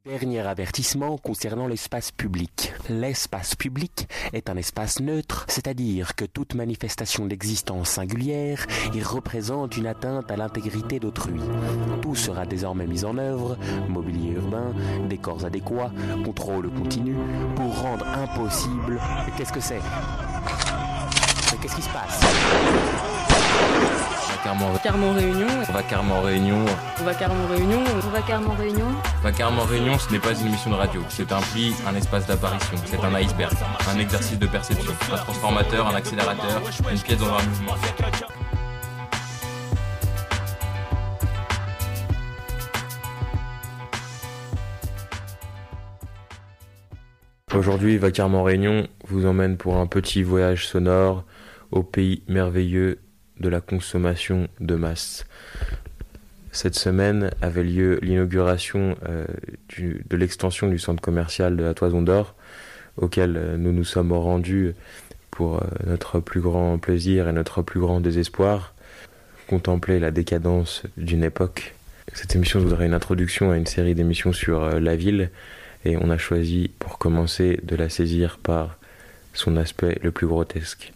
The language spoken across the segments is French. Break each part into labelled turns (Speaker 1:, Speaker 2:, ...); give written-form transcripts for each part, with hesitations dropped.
Speaker 1: Dernier avertissement concernant l'espace public. L'espace public est un espace neutre, c'est-à-dire que toute manifestation d'existence singulière y représente une atteinte à l'intégrité d'autrui. Tout sera désormais mis en œuvre, mobilier urbain, décors adéquats, contrôle continu, pour rendre impossible... Qu'est-ce que c'est ? Mais qu'est-ce qui se passe ?
Speaker 2: Carrément Réunion.
Speaker 3: On va carrément Réunion.
Speaker 2: On va carrément Réunion.
Speaker 4: On va carrément Réunion.
Speaker 3: On va carrément Réunion, ce n'est pas une émission de radio. C'est un pli, un espace d'apparition. C'est un iceberg, un exercice de perception, un transformateur, un accélérateur, une pièce dans un mouvement.
Speaker 5: Aujourd'hui, Vacarme Réunion vous emmène pour un petit voyage sonore au pays merveilleux de la consommation de masse. Cette semaine avait lieu l'inauguration de l'extension du centre commercial de la Toison d'Or, auquel nous nous sommes rendus pour notre plus grand plaisir et notre plus grand désespoir, contempler la décadence d'une époque. Cette émission voudrait une introduction à une série d'émissions sur la ville, et on a choisi pour commencer de la saisir par son aspect le plus grotesque.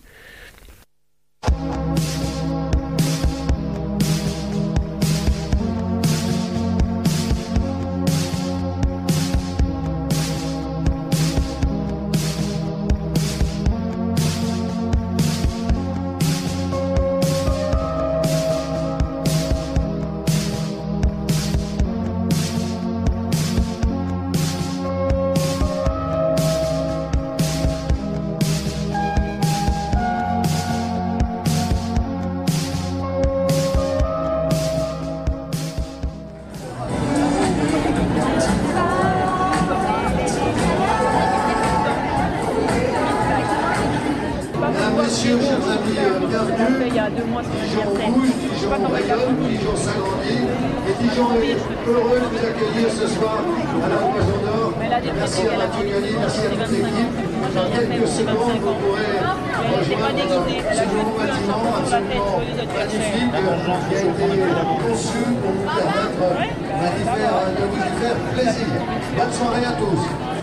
Speaker 2: Il y a 2 mois, c'est l'anniversaire. Je sais pas comment il a fini.
Speaker 6: Dijon s'agrandit et Dijon est heureux de vous accueillir ce soir à la Toison d'Or. Merci à Radio Gagné, merci à toute l'équipe. Dans quelques secondes, vous pourrez rejoindre ce nouveau bâtiment absolument magnifique qui a été conçu pour vous permettre de vous y faire plaisir. Bonne soirée à tous.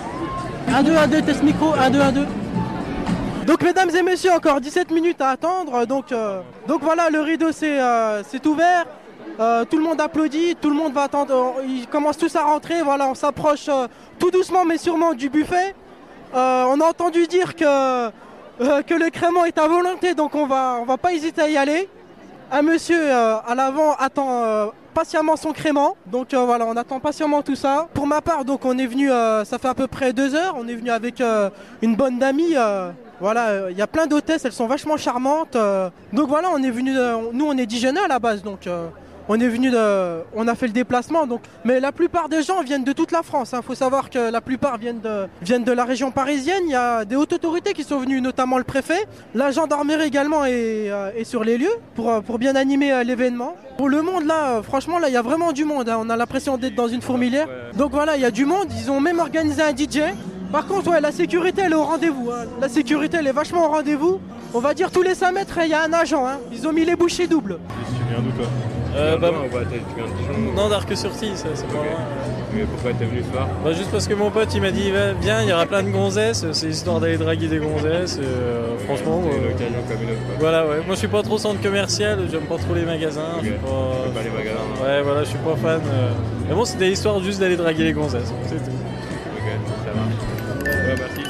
Speaker 7: 1-2, test micro, 1-2. Donc mesdames et messieurs, encore 17 minutes à attendre, donc voilà, le rideau c'est ouvert, tout le monde applaudit, tout le monde va attendre, ils commencent tous à rentrer, voilà, on s'approche tout doucement mais sûrement du buffet. On a entendu dire que le crément est à volonté, donc on va pas hésiter à y aller. Un monsieur à l'avant attend patiemment son crément, donc voilà, on attend patiemment tout ça. Pour ma part, donc on est venu, ça fait à peu près 2 heures, on est venu avec une bonne d'amis. Voilà, il y a plein d'hôtesses, elles sont vachement charmantes. Donc voilà, on est venu, nous on est Dijonnais à la base, donc on est venu, on a fait le déplacement. Donc, mais la plupart des gens viennent de toute la France. Faut savoir que la plupart viennent de la région parisienne. Il y a des hautes autorités qui sont venues, notamment le préfet. La gendarmerie également est sur les lieux pour bien animer l'événement. Pour le monde là, franchement là, il y a vraiment du monde. On a l'impression d'être dans une fourmilière. Donc voilà, il y a du monde. Ils ont même organisé un DJ. Par contre, ouais, la sécurité, elle est au rendez-vous. La sécurité, elle est vachement au rendez-vous. On va dire tous les 5 mètres, il y a un agent. Ils ont mis les bouchées doubles.
Speaker 5: Tu viens d'où toi?
Speaker 3: Tu viens de Dijon?
Speaker 8: Non, d'Arc-sur-Tille, ça c'est pas loin.
Speaker 3: Mais pourquoi t'es venu ce soir?
Speaker 8: Juste parce que mon pote il m'a dit viens, il y aura plein de gonzesses, c'est histoire d'aller draguer des gonzesses. Franchement,
Speaker 3: c'est une occasion comme une autre.
Speaker 8: Voilà, ouais. Moi je suis pas trop centre commercial, j'aime pas trop les magasins.
Speaker 3: Okay.
Speaker 8: Pas
Speaker 3: les magasins.
Speaker 8: Ouais, voilà, je suis pas fan. Mais bon, c'était histoire juste d'aller draguer les gonzesses, c'est tout.
Speaker 3: Ok, ça marche. Ouais, merci.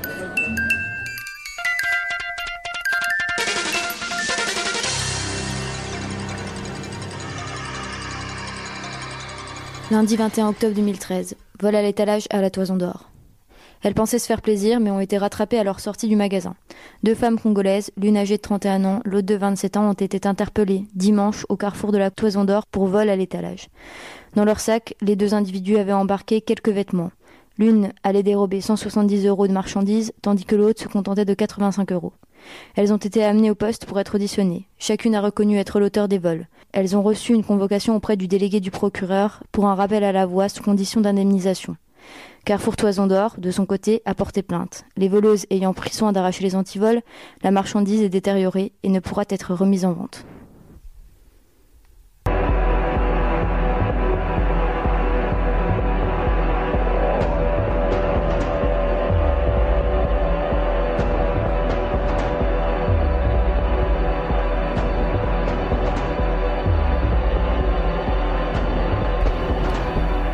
Speaker 4: Lundi 21 octobre 2013, vol à l'étalage à la Toison d'Or. Elles pensaient se faire plaisir, mais ont été rattrapées à leur sortie du magasin. 2 femmes congolaises, l'une âgée de 31 ans, l'autre de 27 ans, ont été interpellées dimanche au carrefour de la Toison d'Or pour vol à l'étalage. Dans leur sac, les 2 individus avaient embarqué quelques vêtements. L'une allait dérober 170 € de marchandises, tandis que l'autre se contentait de 85 €. Elles ont été amenées au poste pour être auditionnées. Chacune a reconnu être l'auteur des vols. Elles ont reçu une convocation auprès du délégué du procureur pour un rappel à la voie sous condition d'indemnisation. Carrefour Toison d'Or, de son côté, a porté plainte. Les voleuses ayant pris soin d'arracher les antivols, la marchandise est détériorée et ne pourra être remise en vente.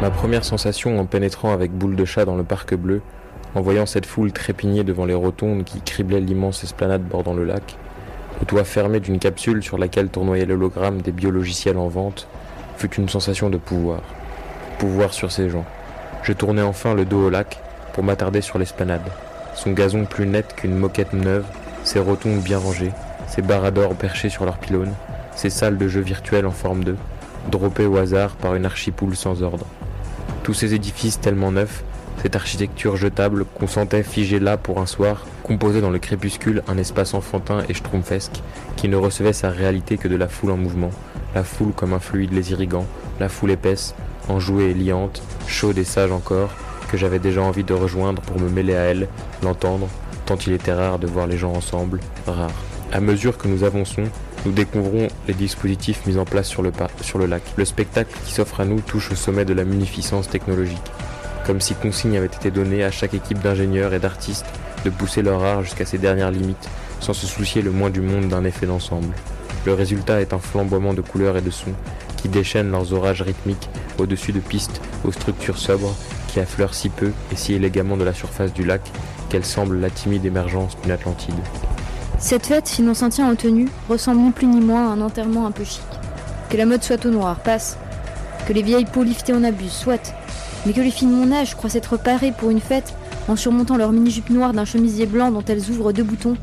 Speaker 5: Ma première sensation en pénétrant avec Boule de Chat dans le parc bleu, en voyant cette foule trépigner devant les rotondes qui criblaient l'immense esplanade bordant le lac, au toit fermé d'une capsule sur laquelle tournoyait l'hologramme des biologiciels en vente, fut une sensation de pouvoir. Pouvoir sur ces gens. Je tournai enfin le dos au lac pour m'attarder sur l'esplanade. Son gazon plus net qu'une moquette neuve, ses rotondes bien rangées, ses baradors perchés sur leurs pylônes, ses salles de jeux virtuelles en forme d'œuf, droppées au hasard par une archipoule sans ordre. Tous ces édifices tellement neufs, cette architecture jetable qu'on sentait figée là pour un soir, composait dans le crépuscule un espace enfantin et schtroumpfesque qui ne recevait sa réalité que de la foule en mouvement, la foule comme un fluide les irriguant, la foule épaisse, enjouée et liante, chaude et sage encore, que j'avais déjà envie de rejoindre pour me mêler à elle, l'entendre, tant il était rare de voir les gens ensemble, rare. À mesure que nous avançons, nous découvrons les dispositifs mis en place sur le lac. Le spectacle qui s'offre à nous touche au sommet de la munificence technologique. Comme si consigne avait été donnée à chaque équipe d'ingénieurs et d'artistes de pousser leur art jusqu'à ses dernières limites, sans se soucier le moins du monde d'un effet d'ensemble. Le résultat est un flamboiement de couleurs et de sons qui déchaînent leurs orages rythmiques au-dessus de pistes aux structures sobres qui affleurent si peu et si élégamment de la surface du lac qu'elle semble la timide émergence d'une Atlantide.
Speaker 4: Cette fête, si l'on s'en tient en tenue, ressemble ni plus ni moins à un enterrement un peu chic. Que la mode soit au noir, passe. Que les vieilles peaux liftées en abusent, soit. Mais que les filles de mon âge croient s'être parées pour une fête en surmontant leur mini-jupe noire d'un chemisier blanc dont elles ouvrent 2 boutons.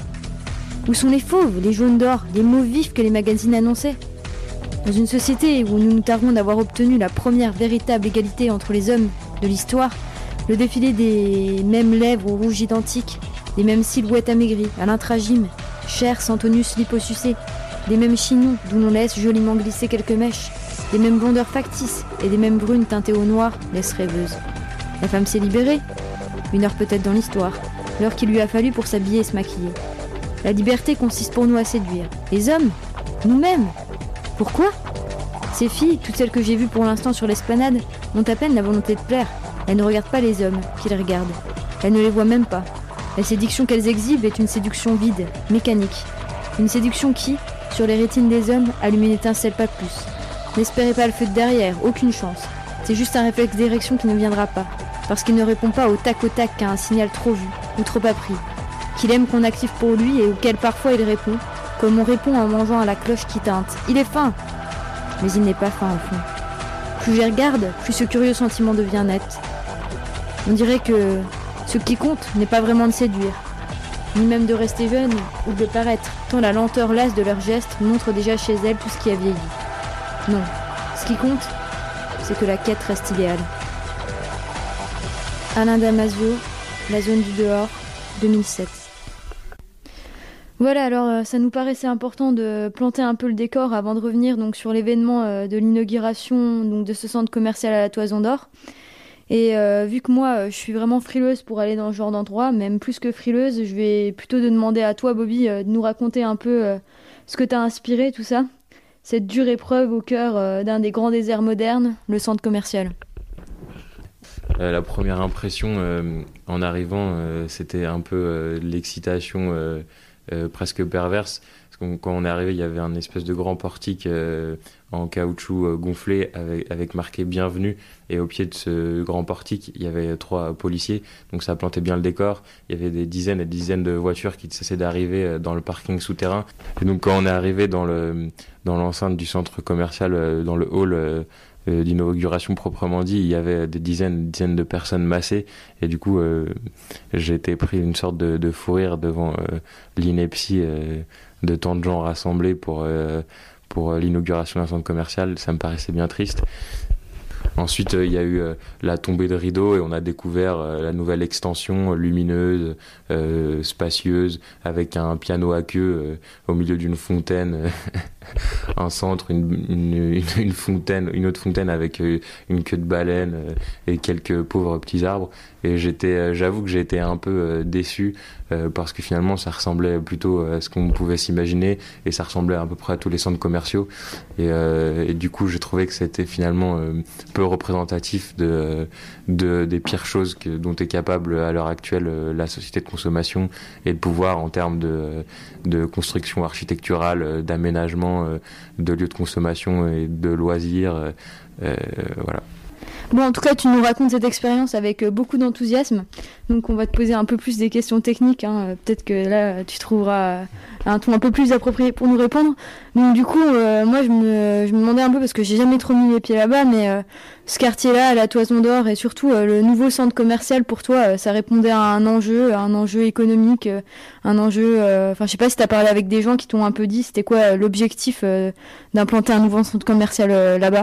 Speaker 4: Où sont les fauves, les jaunes d'or, les mauves vifs que les magazines annonçaient? Dans une société où nous nous targuons d'avoir obtenu la première véritable égalité entre les hommes de l'histoire, le défilé des mêmes lèvres aux rouges identiques, des mêmes silhouettes amaigries, à l'intragime, chair sans tonus liposucé, des mêmes chignons d'où l'on laisse joliment glisser quelques mèches, des mêmes blondeurs factices et des mêmes brunes teintées au noir laissent rêveuse. La femme s'est libérée, une heure peut-être dans l'histoire, l'heure qu'il lui a fallu pour s'habiller et se maquiller. La liberté consiste pour nous à séduire. Les hommes, nous-mêmes. Pourquoi? Ces filles, toutes celles que j'ai vues pour l'instant sur l'esplanade, ont à peine la volonté de plaire. Elles ne regardent pas les hommes qui les regardent. Elles ne les voient même pas. La séduction qu'elles exhibent est une séduction vide, mécanique. Une séduction qui, sur les rétines des hommes, allume une étincelle pas plus. N'espérez pas le feu de derrière, aucune chance. C'est juste un réflexe d'érection qui ne viendra pas, parce qu'il ne répond pas au tac qu'à un signal trop vu, ou trop appris. Qu'il aime qu'on active pour lui et auquel parfois il répond, comme on répond en mangeant à la cloche qui teinte. Il est fin! Mais il n'est pas fin au fond. Plus j'y regarde, plus ce curieux sentiment devient net. On dirait que ce qui compte n'est pas vraiment de séduire, ni même de rester jeune ou de paraître, tant la lenteur lasse de leurs gestes montre déjà chez elles tout ce qui a vieilli. Non, ce qui compte, c'est que la quête reste idéale. Alain Damasio, La zone du dehors, 2007. Voilà, alors ça nous paraissait important de planter un peu le décor avant de revenir donc sur l'événement de l'inauguration donc de ce centre commercial à la Toison d'Or. Et vu que moi je suis vraiment frileuse pour aller dans ce genre d'endroit, même plus que frileuse, je vais plutôt te demander à toi Bobby de nous raconter un peu ce que t'as inspiré tout ça, cette dure épreuve au cœur d'un des grands déserts modernes, le centre commercial.
Speaker 5: La première impression en arrivant, c'était un peu l'excitation presque perverse. Parce que quand on est arrivé, il y avait un espèce de grand portique en caoutchouc gonflé avec marqué bienvenue. Et au pied de ce grand portique, il y avait 3 policiers. Donc ça plantait bien le décor. Il y avait des dizaines et des dizaines de voitures qui cessaient d'arriver dans le parking souterrain. Et donc quand on est arrivé dans l'enceinte du centre commercial, dans le hall d'inauguration proprement dit, il y avait des dizaines de personnes massées et du coup j'ai été pris une sorte de fou rire devant l'ineptie de tant de gens rassemblés pour l'inauguration d'un centre commercial. Ça me paraissait bien triste. Ensuite, il y a eu la tombée de rideau et on a découvert la nouvelle extension lumineuse, spacieuse, avec un piano à queue au milieu d'une fontaine, un centre, une fontaine, une autre fontaine avec une queue de baleine et quelques pauvres petits arbres. Et j'avoue que j'ai été un peu déçu parce que finalement ça ressemblait plutôt à ce qu'on pouvait s'imaginer et ça ressemblait à peu près à tous les centres commerciaux et du coup j'ai trouvé que c'était finalement peu représentatif des pires choses dont est capable à l'heure actuelle la société de consommation et de pouvoir en termes de construction architecturale, d'aménagement de lieux de consommation et de loisirs, voilà.
Speaker 4: Bon, en tout cas, tu nous racontes cette expérience avec beaucoup d'enthousiasme. Donc, on va te poser un peu plus des questions techniques. Peut-être que là, tu trouveras un ton un peu plus approprié pour nous répondre. Donc, du coup, moi, je me demandais un peu, parce que j'ai jamais trop mis les pieds là-bas, mais ce quartier-là, à la Toison d'Or, et surtout le nouveau centre commercial, pour toi, ça répondait à un enjeu économique, un enjeu... Enfin, je sais pas si tu as parlé avec des gens qui t'ont un peu dit, c'était quoi l'objectif d'implanter un nouveau centre commercial là-bas?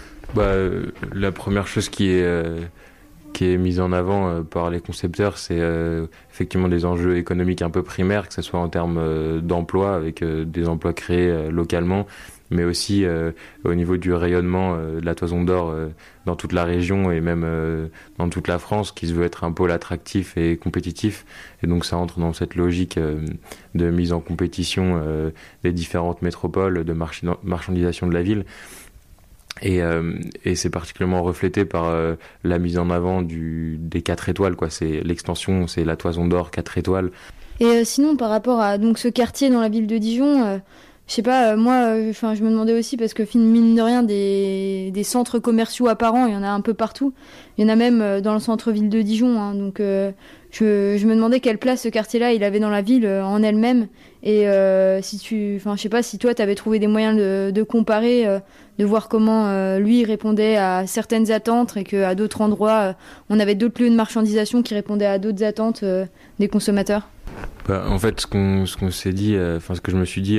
Speaker 5: La première chose qui est mise en avant par les concepteurs, c'est effectivement des enjeux économiques un peu primaires, que ce soit en termes d'emploi, avec des emplois créés localement, mais aussi au niveau du rayonnement de la Toison d'Or dans toute la région et même dans toute la France, qui se veut être un pôle attractif et compétitif. Et donc ça entre dans cette logique de mise en compétition des différentes métropoles, de marchandisation de la ville. Et c'est particulièrement reflété par la mise en avant des 4 étoiles, quoi. C'est l'extension, c'est la Toison d'Or 4 étoiles.
Speaker 4: Et sinon, par rapport à donc ce quartier dans la ville de Dijon, je sais pas, moi, je me demandais aussi, parce que mine de rien, des centres commerciaux apparents, il y en a un peu partout. Il y en a même dans le centre-ville de Dijon. Donc je me demandais quelle place ce quartier-là il avait dans la ville en elle-même. Et je sais pas si toi, tu avais trouvé des moyens de comparer, de voir comment lui il répondait à certaines attentes, et qu'à d'autres endroits, on avait d'autres lieux de marchandisation qui répondaient à d'autres attentes des consommateurs.
Speaker 5: En fait, ce qu'on s'est dit, ce que je me suis dit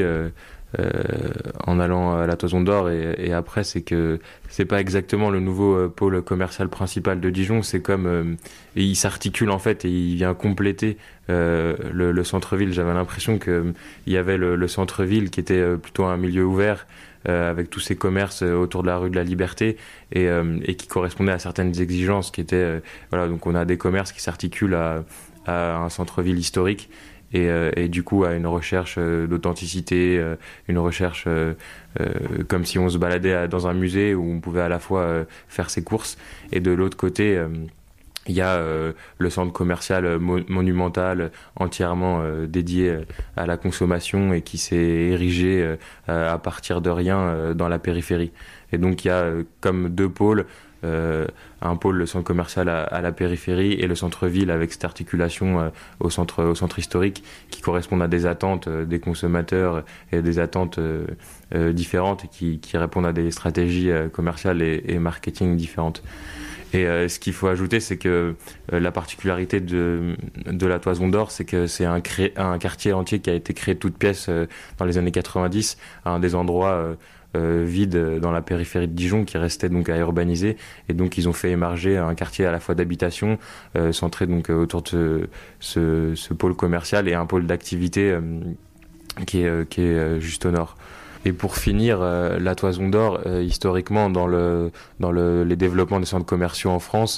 Speaker 5: en allant à la Toison d'Or et après, c'est que c'est pas exactement le nouveau pôle commercial principal de Dijon. C'est comme il s'articule en fait, et il vient compléter le centre-ville. J'avais l'impression que il y avait le centre-ville qui était plutôt un milieu ouvert, avec tous ces commerces autour de la rue de la Liberté, et qui correspondait à certaines exigences qui étaient donc on a des commerces qui s'articulent à un centre-ville historique, et du coup à une recherche d'authenticité, une recherche comme si on se baladait dans un musée où on pouvait à la fois faire ses courses, et de l'autre côté il y a le centre commercial monumental entièrement dédié à la consommation, et qui s'est érigé à partir de rien dans la périphérie. Et donc il y a comme 2 pôles, un pôle, le centre commercial à la périphérie, et le centre-ville avec cette articulation au centre historique, qui correspondent à des attentes des consommateurs et des attentes différentes, et qui répondent à des stratégies commerciales et marketing différentes. Et ce qu'il faut ajouter, c'est que la particularité de la Toison d'Or, c'est que c'est un quartier entier qui a été créé de toutes pièces dans les années 90, à un des endroits vides dans la périphérie de Dijon, qui restait donc à urbaniser. Et donc ils ont fait émerger un quartier à la fois d'habitation, centré donc autour de ce pôle commercial, et un pôle d'activité qui est juste au nord. Et pour finir, la Toison d'Or, historiquement, dans les développements des centres commerciaux en France,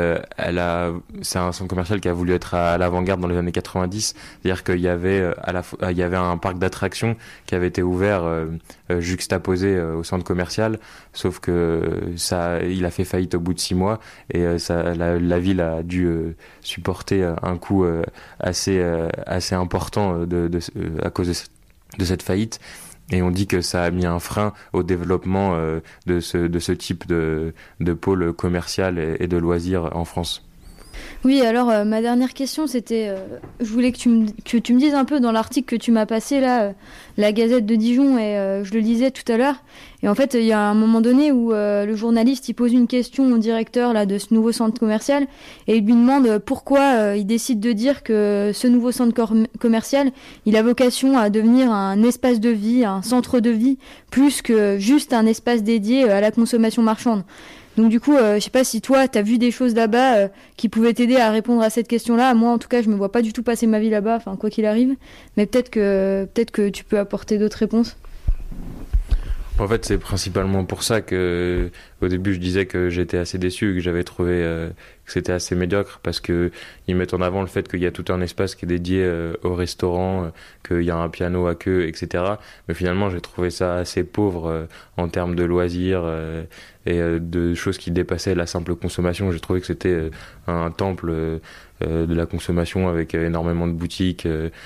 Speaker 5: c'est un centre commercial qui a voulu être à l'avant-garde dans les années 90. C'est-à-dire qu'il y avait il y avait un parc d'attractions qui avait été ouvert, juxtaposé au centre commercial, sauf que il a fait faillite au bout de 6 mois, et la ville a dû supporter un coût assez important à cause de cette faillite. Et on dit que ça a mis un frein au développement de ce type de pôle commercial et de loisirs en France.
Speaker 4: Oui, alors ma dernière question, c'était, je voulais que tu me dises un peu, dans l'article que tu m'as passé là, la Gazette de Dijon, et je le lisais tout à l'heure. Et en fait, il y a un moment donné où le journaliste il pose une question au directeur là de ce nouveau centre commercial, et il lui demande pourquoi il décide de dire que ce nouveau centre commercial, il a vocation à devenir un espace de vie, un centre de vie, plus que juste un espace dédié à la consommation marchande. Donc du coup, je sais pas si toi, t'as vu des choses là-bas qui pouvaient t'aider à répondre à cette question-là. Moi, en tout cas, je me vois pas du tout passer ma vie là-bas, enfin quoi qu'il arrive. Mais peut-être que tu peux apporter d'autres réponses.
Speaker 5: En fait, c'est principalement pour ça que, au début, je disais que j'étais assez déçu, que j'avais trouvé que c'était assez médiocre, parce que ils mettent en avant le fait qu'il y a tout un espace qui est dédié au restaurant, qu'il y a un piano à queue, etc. Mais finalement, j'ai trouvé ça assez pauvre en termes de loisirs et de choses qui dépassaient la simple consommation. J'ai trouvé que c'était un temple de la consommation, avec énormément de boutiques,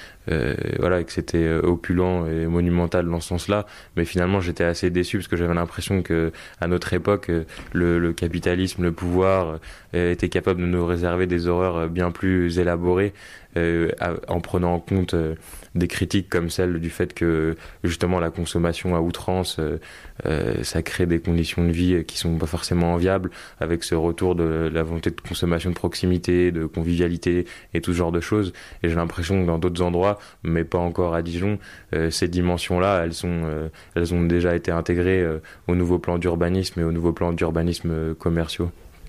Speaker 5: et que c'était opulent et monumental dans ce sens-là. Mais finalement, j'étais assez déçu, parce que j'avais l'impression que à notre époque, l'époque, le capitalisme, le pouvoir était capable de nous réserver des horreurs bien plus élaborées, en prenant en compte des critiques comme celle du fait que justement la consommation à outrance, ça crée des conditions de vie qui sont pas forcément enviables, avec ce retour de la volonté de consommation de proximité, de convivialité et tout ce genre de choses. Et j'ai l'impression que dans d'autres endroits, mais pas encore à Dijon, ces dimensions-là, elles ont déjà été intégrées au nouveau plan d'urbanisme et au nouveau plan d'urbanisme commerciaux.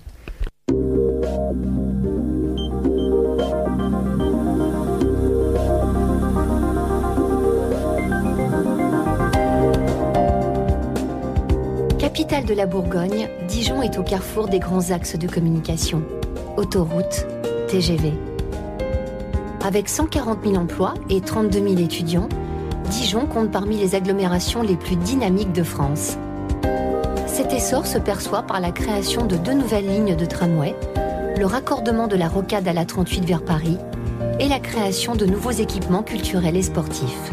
Speaker 9: Capitale de la Bourgogne, Dijon est au carrefour des grands axes de communication. Autoroutes, TGV. Avec 140 000 emplois et 32 000 étudiants, Dijon compte parmi les agglomérations les plus dynamiques de France. Cet essor se perçoit par la création de 2 nouvelles lignes de tramway, le raccordement de la rocade à la 38 vers Paris et la création de nouveaux équipements culturels et sportifs.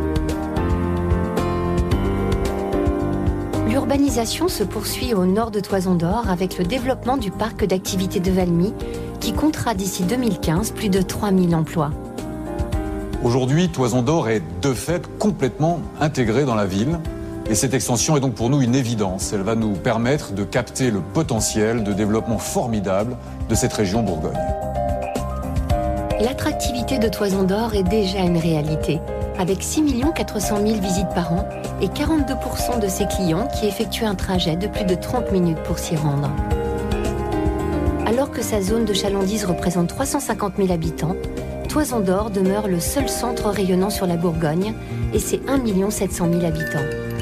Speaker 9: L'urbanisation se poursuit au nord de Toison d'Or avec le développement du parc d'activités de Valmy qui comptera d'ici 2015 plus de 3000 emplois.
Speaker 10: Aujourd'hui, Toison d'Or est de fait complètement intégrée dans la ville et cette extension est donc pour nous une évidence. Elle va nous permettre de capter le potentiel de développement formidable de cette région Bourgogne.
Speaker 9: L'attractivité de Toison d'Or est déjà une réalité, avec 6 400 000 visites par an et 42% de ses clients qui effectuent un trajet de plus de 30 minutes pour s'y rendre. Alors que sa zone de chalandise représente 350 000 habitants, Toison d'Or demeure le seul centre rayonnant sur la Bourgogne et ses 1 700 000 habitants.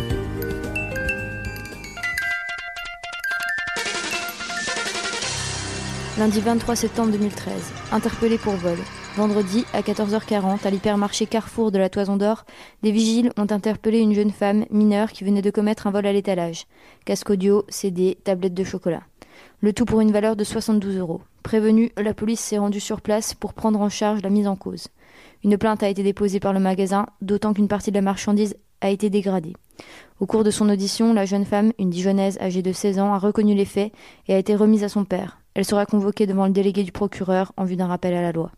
Speaker 4: Lundi 23 septembre 2013, interpellé pour vol. Vendredi, à 14h40, à l'hypermarché Carrefour de la Toison d'Or, des vigiles ont interpellé une jeune femme mineure qui venait de commettre un vol à l'étalage. Casque audio, CD, tablette de chocolat. Le tout pour une valeur de 72 €. Prévenue, la police s'est rendue sur place pour prendre en charge la mise en cause. Une plainte a été déposée par le magasin, d'autant qu'une partie de la marchandise a été dégradée. Au cours de son audition, la jeune femme, une Dijonnaise âgée de 16 ans, a reconnu les faits et a été remise à son père. Elle sera convoquée devant le délégué du procureur en vue d'un rappel à la loi.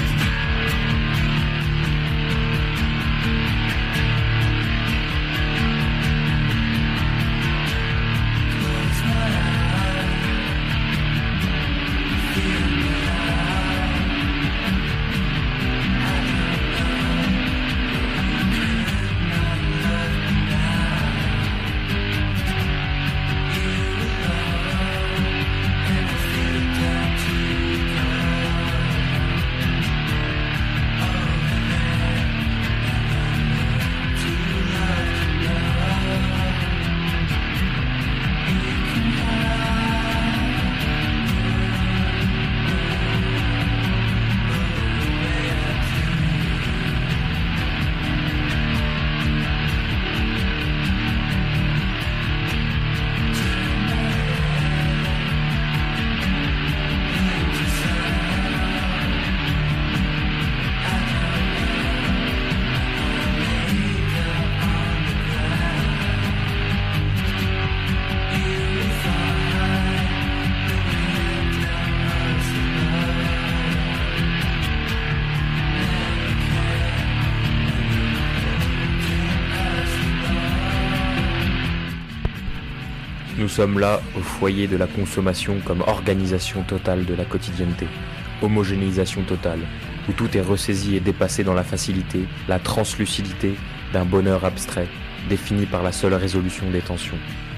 Speaker 5: Nous sommes là au foyer de la consommation comme organisation totale de la quotidienneté, homogénéisation totale, où tout est ressaisi et dépassé dans la facilité, la translucidité d'un bonheur abstrait, défini par la seule résolution des tensions.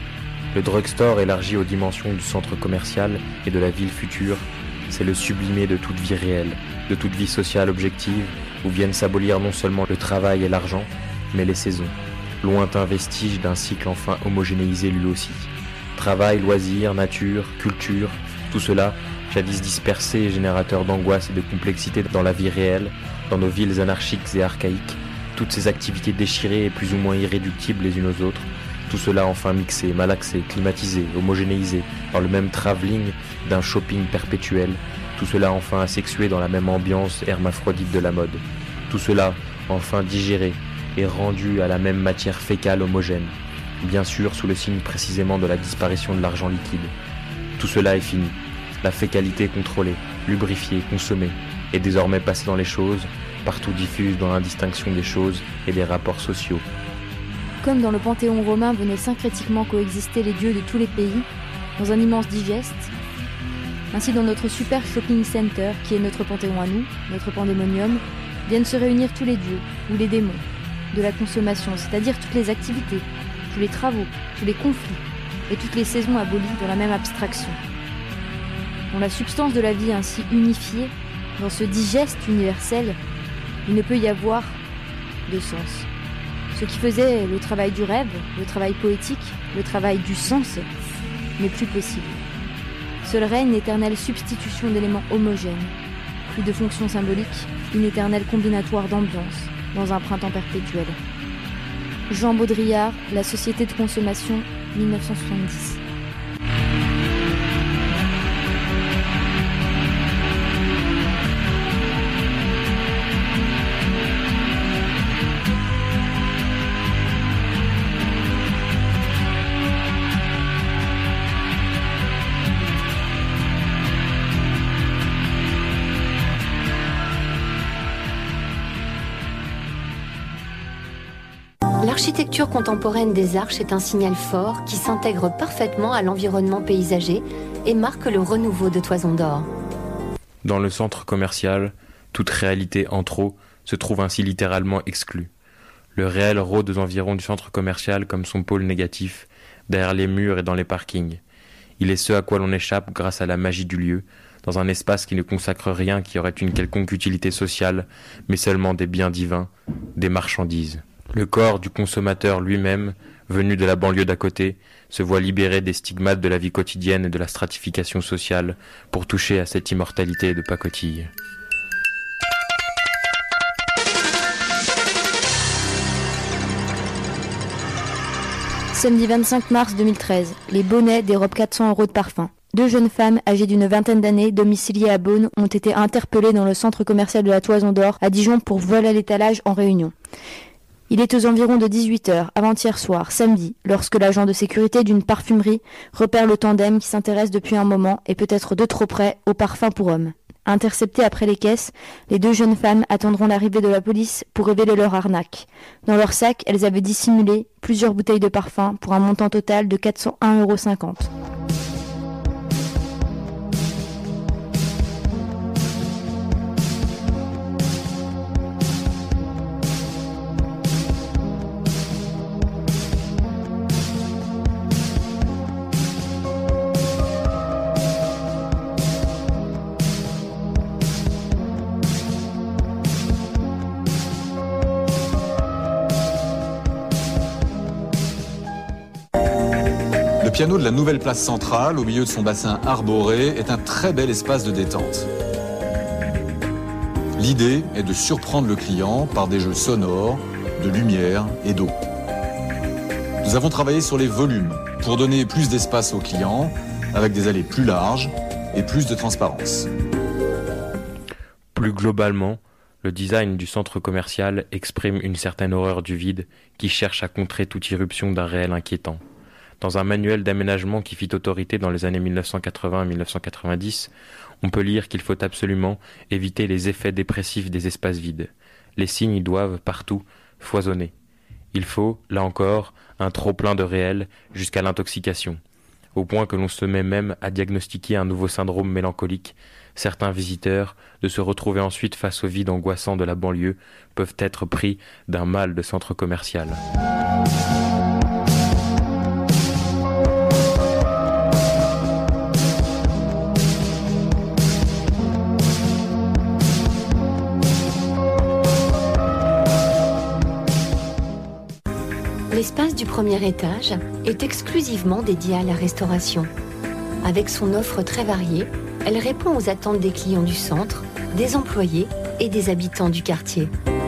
Speaker 5: Le drugstore élargi aux dimensions du centre commercial et de la ville future, c'est le sublimé de toute vie réelle, de toute vie sociale objective, où viennent s'abolir non seulement le travail et l'argent, mais les saisons, lointain vestige d'un cycle enfin homogénéisé lui aussi. Travail, loisirs, nature, culture, tout cela, jadis dispersé et générateur d'angoisse et de complexité dans la vie réelle, dans nos villes anarchiques et archaïques, toutes ces activités déchirées et plus ou moins irréductibles les unes aux autres, tout cela enfin mixé, malaxé, climatisé, homogénéisé par le même travelling d'un shopping perpétuel, tout cela enfin asexué dans la même ambiance hermaphrodite de la mode, tout cela enfin digéré et rendu à la même matière fécale homogène, bien sûr sous le signe précisément de la disparition de l'argent liquide. Tout cela est fini. La fécalité est contrôlée, lubrifiée, consommée, et désormais passée dans les choses, partout diffuse dans l'indistinction des choses et des rapports sociaux.
Speaker 4: Comme dans le panthéon romain venaient syncrétiquement coexister les dieux de tous les pays, dans un immense digeste, ainsi dans notre super shopping center, qui est notre panthéon à nous, notre pandémonium, viennent se réunir tous les dieux, ou les démons, de la consommation, c'est-à-dire toutes les activités, tous les travaux, tous les conflits, et toutes les saisons abolies dans la même abstraction. Dans la substance de la vie ainsi unifiée, dans ce digeste universel, il ne peut y avoir de sens. Ce qui faisait le travail du rêve, le travail poétique, le travail du sens, n'est plus possible. Seul règne une éternelle substitution d'éléments homogènes, plus de fonctions symboliques, une éternelle combinatoire d'ambiance, dans un printemps perpétuel. Jean Baudrillard, La société de consommation, 1970.
Speaker 9: L'architecture contemporaine des Arches est un signal fort qui s'intègre parfaitement à l'environnement paysager et marque le renouveau de Toison d'Or.
Speaker 5: Dans le centre commercial, toute réalité en trop se trouve ainsi littéralement exclue. Le réel rôde aux environs du centre commercial comme son pôle négatif, derrière les murs et dans les parkings. Il est ce à quoi l'on échappe grâce à la magie du lieu, dans un espace qui ne consacre rien qui aurait une quelconque utilité sociale, mais seulement des biens divins, des marchandises. Le corps du consommateur lui-même, venu de la banlieue d'à côté, se voit libéré des stigmates de la vie quotidienne et de la stratification sociale pour toucher à cette immortalité de pacotille.
Speaker 4: Samedi 25 mars 2013, les bonnets dérobent 400 € de parfum. 2 jeunes femmes âgées d'une vingtaine d'années, domiciliées à Beaune, ont été interpellées dans le centre commercial de la Toison d'Or à Dijon pour vol à l'étalage en réunion. Il est aux environs de 18h, avant-hier soir, samedi, lorsque l'agent de sécurité d'une parfumerie repère le tandem qui s'intéresse depuis un moment, et peut-être de trop près, aux parfums pour hommes. Interceptées après les caisses, les 2 jeunes femmes attendront l'arrivée de la police pour révéler leur arnaque. Dans leur sac, elles avaient dissimulé plusieurs bouteilles de parfum pour un montant total de 401,50 €.
Speaker 10: Le piano de la nouvelle place centrale, au milieu de son bassin arboré, est un très bel espace de détente. L'idée est de surprendre le client par des jeux sonores, de lumière et d'eau. Nous avons travaillé sur les volumes pour donner plus d'espace au client, avec des allées plus larges et plus de transparence.
Speaker 5: Plus globalement, le design du centre commercial exprime une certaine horreur du vide qui cherche à contrer toute irruption d'un réel inquiétant. Dans un manuel d'aménagement qui fit autorité dans les années 1980-1990, on peut lire qu'il faut absolument éviter les effets dépressifs des espaces vides. Les signes doivent, partout, foisonner. Il faut, là encore, un trop-plein de réel jusqu'à l'intoxication, au point que l'on se met même à diagnostiquer un nouveau syndrome mélancolique. Certains visiteurs, de se retrouver ensuite face au vide angoissant de la banlieue, peuvent être pris d'un mal de centre commercial.
Speaker 9: L'espace du premier étage est exclusivement dédié à la restauration. Avec son offre très variée, elle répond aux attentes des clients du centre, des employés et des habitants du quartier.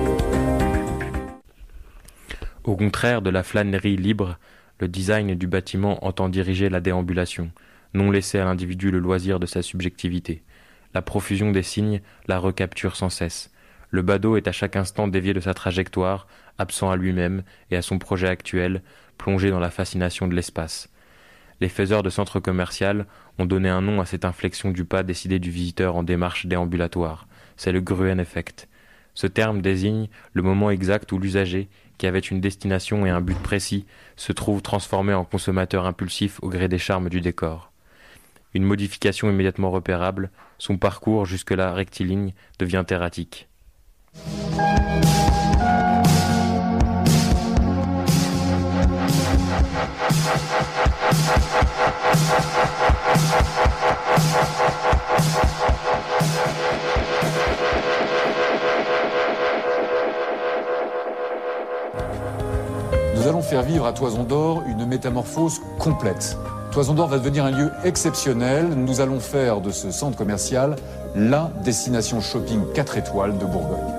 Speaker 5: Au contraire de la flânerie libre, le design du bâtiment entend diriger la déambulation, non laisser à l'individu le loisir de sa subjectivité. La profusion des signes la recapture sans cesse. Le badaud est à chaque instant dévié de sa trajectoire absent à lui-même et à son projet actuel, plongé dans la fascination de l'espace. Les faiseurs de centres commerciaux ont donné un nom à cette inflexion du pas décidé du visiteur en démarche déambulatoire. C'est le Gruen Effect. Ce terme désigne le moment exact où l'usager, qui avait une destination et un but précis, se trouve transformé en consommateur impulsif au gré des charmes du décor. Une modification immédiatement repérable, son parcours jusque-là rectiligne devient erratique.
Speaker 10: Nous allons faire vivre à Toison d'Or une métamorphose complète. Toison d'Or va devenir un lieu exceptionnel. Nous allons faire de ce centre commercial la destination shopping 4 étoiles de Bourgogne.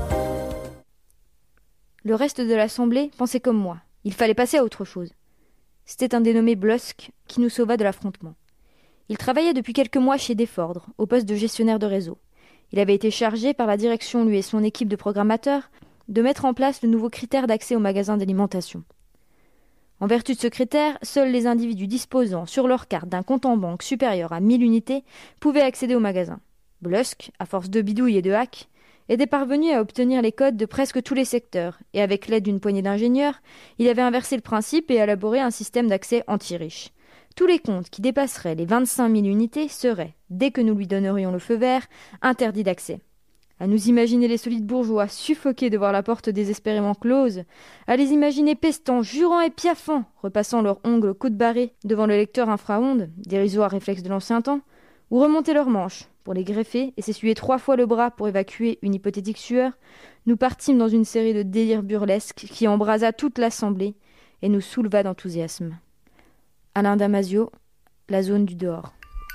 Speaker 4: Le reste de l'assemblée pensait comme moi. Il fallait passer à autre chose. C'était un dénommé Blusk qui nous sauva de l'affrontement. Il travaillait depuis quelques mois chez Desfordres, au poste de gestionnaire de réseau. Il avait été chargé par la direction, lui et son équipe de programmateurs, de mettre en place le nouveau critère d'accès aux magasins d'alimentation. En vertu de ce critère, seuls les individus disposant sur leur carte d'un compte en banque supérieur à 1000 unités pouvaient accéder au magasin. Blusk, à force de bidouilles et de hacks, était parvenu à obtenir les codes de presque tous les secteurs, et avec l'aide d'une poignée d'ingénieurs, il avait inversé le principe et élaboré un système d'accès anti-riche. Tous les comptes qui dépasseraient les 25 000 unités seraient, dès que nous lui donnerions le feu vert, interdits d'accès. À nous imaginer les solides bourgeois suffoqués de voir la porte désespérément close, à les imaginer pestants, jurant et piaffant, repassant leurs ongles côte barrée devant le lecteur infraonde, dérisoire réflexe de l'ancien temps, ou remonter leurs manches pour les greffer et s'essuyer 3 fois le bras pour évacuer une hypothétique sueur, nous partîmes dans une série de délires burlesques qui embrasa toute l'assemblée et nous souleva d'enthousiasme. Alain Damasio, La zone du dehors.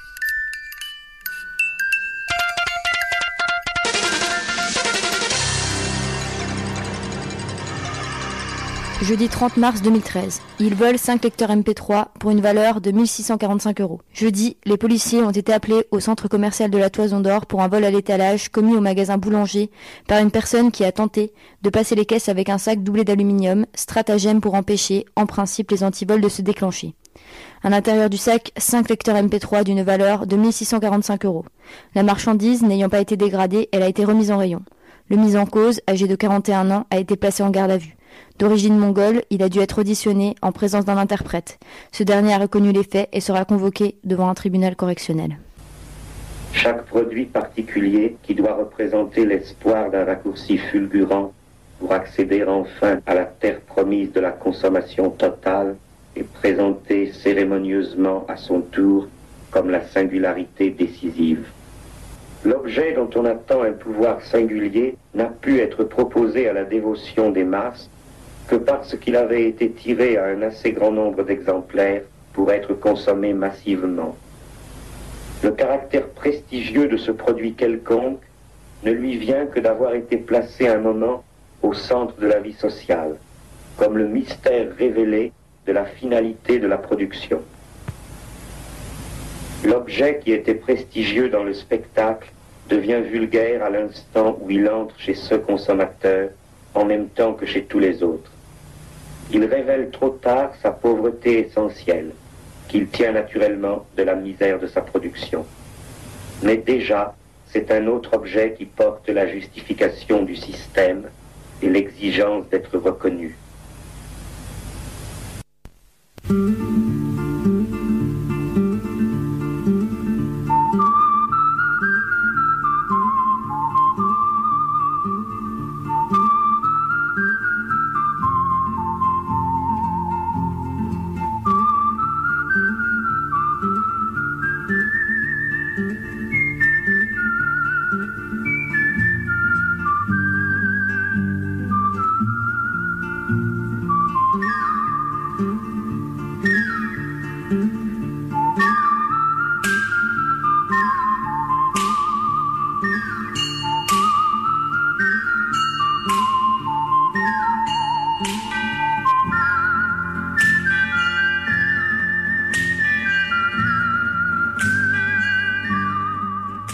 Speaker 4: Jeudi 30 mars 2013. Ils volent 5 lecteurs MP3 pour une valeur de 1645 €. Jeudi, les policiers ont été appelés au centre commercial de la Toison d'Or pour un vol à l'étalage commis au magasin Boulanger par une personne qui a tenté de passer les caisses avec un sac doublé d'aluminium, stratagème pour empêcher, en principe, les antivols de se déclencher. À l'intérieur du sac, 5 lecteurs MP3 d'une valeur de 1645 €. La marchandise n'ayant pas été dégradée, elle a été remise en rayon. Le mis en cause, âgé de 41 ans, a été placé en garde à vue. D'origine mongole, il a dû être auditionné en présence d'un interprète. Ce dernier a reconnu les faits et sera convoqué devant un tribunal correctionnel.
Speaker 11: Chaque produit particulier qui doit représenter l'espoir d'un raccourci fulgurant pour accéder enfin à la terre promise de la consommation totale est présenté cérémonieusement à son tour comme la singularité décisive. L'objet dont on attend un pouvoir singulier n'a pu être proposé à la dévotion des masses que parce qu'il avait été tiré à un assez grand nombre d'exemplaires pour être consommé massivement. Le caractère prestigieux de ce produit quelconque ne lui vient que d'avoir été placé un moment au centre de la vie sociale, comme le mystère révélé de la finalité de la production. L'objet qui était prestigieux dans le spectacle devient vulgaire à l'instant où il entre chez ce consommateur en même temps que chez tous les autres. Il révèle trop tard sa pauvreté essentielle, qu'il tient naturellement de la misère de sa production. Mais déjà, c'est un autre objet qui porte la justification du système et l'exigence d'être reconnu.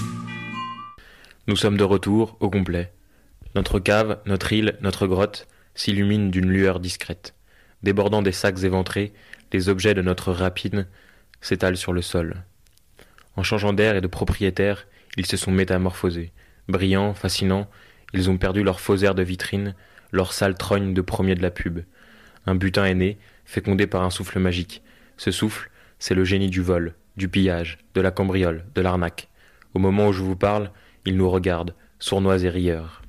Speaker 5: Nous sommes de retour, au complet. Notre cave, notre île, notre grotte, s'illuminent d'une lueur discrète. Débordant des sacs éventrés, les objets de notre rapine s'étalent sur le sol. En changeant d'air et de propriétaire, ils se sont métamorphosés. Brillants, fascinants, ils ont perdu leur faux air de vitrine, leur sale trogne de premier de la pub. Un butin est né, fécondé par un souffle magique. Ce souffle, c'est le génie du vol, du pillage, de la cambriole, de l'arnaque. Au moment où je vous parle, il nous regarde, sournois et rieurs.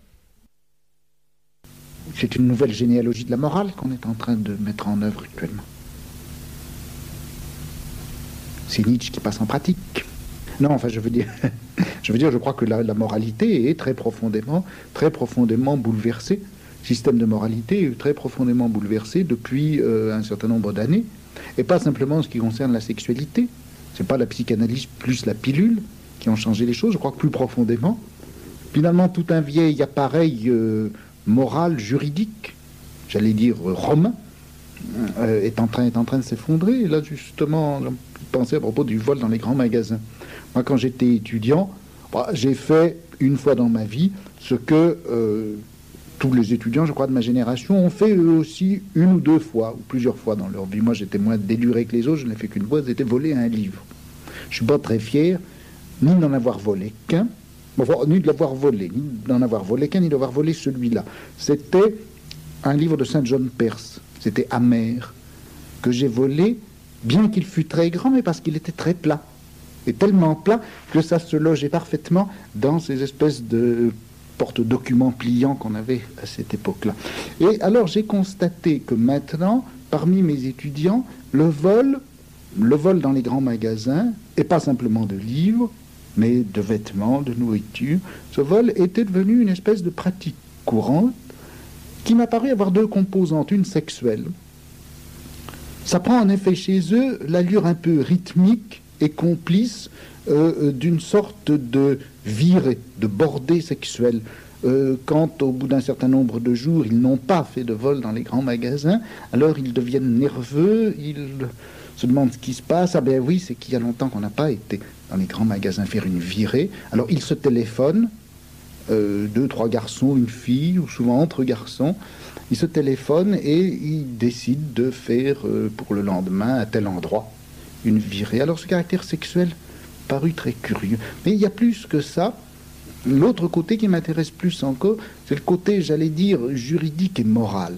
Speaker 12: C'est une nouvelle généalogie de la morale qu'on est en train de mettre en œuvre actuellement. C'est Nietzsche qui passe en pratique. Non, enfin, je veux dire, je crois que la moralité est très profondément bouleversée. Le système de moralité est très profondément bouleversé depuis un certain nombre d'années. Et pas simplement en ce qui concerne la sexualité. C'est pas la psychanalyse plus la pilule qui ont changé les choses. Je crois que plus profondément, finalement, tout un vieil appareil moral, juridique, j'allais dire romain, est en train de s'effondrer. Et là, justement, je pensais à propos du vol dans les grands magasins. Moi, quand j'étais étudiant, j'ai fait une fois dans ma vie ce que tous les étudiants, je crois, de ma génération ont fait eux aussi une ou deux fois, ou plusieurs fois dans leur vie. Moi, j'étais moins déluré que les autres, je ne l'ai fait qu'une fois, c'était voler un livre. Je suis pas très fier, ni d'en avoir volé qu'un, ni de l'avoir volé, ni d'en avoir volé qu'un, ni d'avoir volé celui-là. C'était un livre de Saint John Perse, c'était Amer, que j'ai volé, bien qu'il fût très grand, mais parce qu'il était très plat. Et tellement plat que ça se logeait parfaitement dans ces espèces de porte-documents pliants qu'on avait à cette époque-là. Et alors j'ai constaté que maintenant, parmi mes étudiants, le vol dans les grands magasins, et pas simplement de livres, mais de vêtements, de nourriture, ce vol était devenu une espèce de pratique courante qui m'a paru avoir deux composantes, une sexuelle. Ça prend en effet chez eux l'allure un peu rythmique et complice d'une sorte de virée, de bordée sexuelle. Quand au bout d'un certain nombre de jours ils n'ont pas fait de vol dans les grands magasins, alors ils deviennent nerveux, ils se demandent ce qui se passe. Ah ben oui, c'est qu'il y a longtemps qu'on n'a pas été dans les grands magasins faire une virée. Alors ils se téléphonent, 2-3 garçons, une fille, ou souvent entre garçons, ils se téléphonent et ils décident de faire pour le lendemain à tel endroit une virée. Alors ce caractère sexuel parut très curieux. Mais il y a plus que ça. L'autre côté qui m'intéresse plus encore, c'est le côté, j'allais dire, juridique et moral.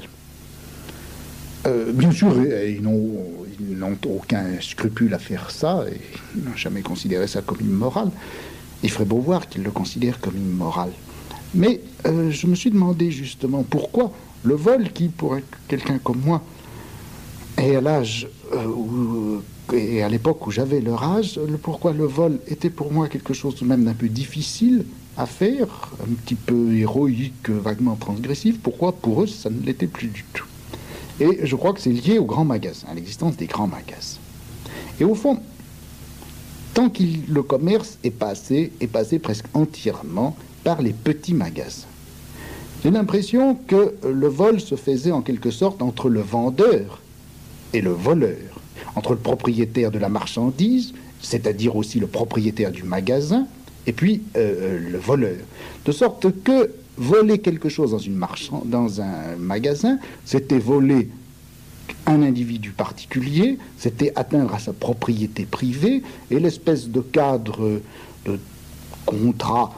Speaker 12: Bien sûr, ils n'ont aucun scrupule à faire ça, et ils n'ont jamais considéré ça comme immoral. Il ferait beau voir qu'ils le considèrent comme immoral. Mais je me suis demandé justement pourquoi le vol, qui pour quelqu'un comme moi est à l'âge et à l'époque où j'avais leur âge, pourquoi le vol était pour moi quelque chose tout de même d'un peu difficile à faire, un petit peu héroïque, vaguement transgressif. Pourquoi pour eux ça ne l'était plus du tout? Et je crois que c'est lié aux grands magasins, à l'existence des grands magasins. Et au fond, tant que le commerce est passé presque entièrement par les petits magasins. J'ai l'impression que le vol se faisait en quelque sorte entre le vendeur et le voleur, entre le propriétaire de la marchandise, c'est-à-dire aussi le propriétaire du magasin, et puis le voleur. De sorte que voler quelque chose dans un magasin, c'était voler un individu particulier, c'était atteindre à sa propriété privée, et l'espèce de cadre de contrat,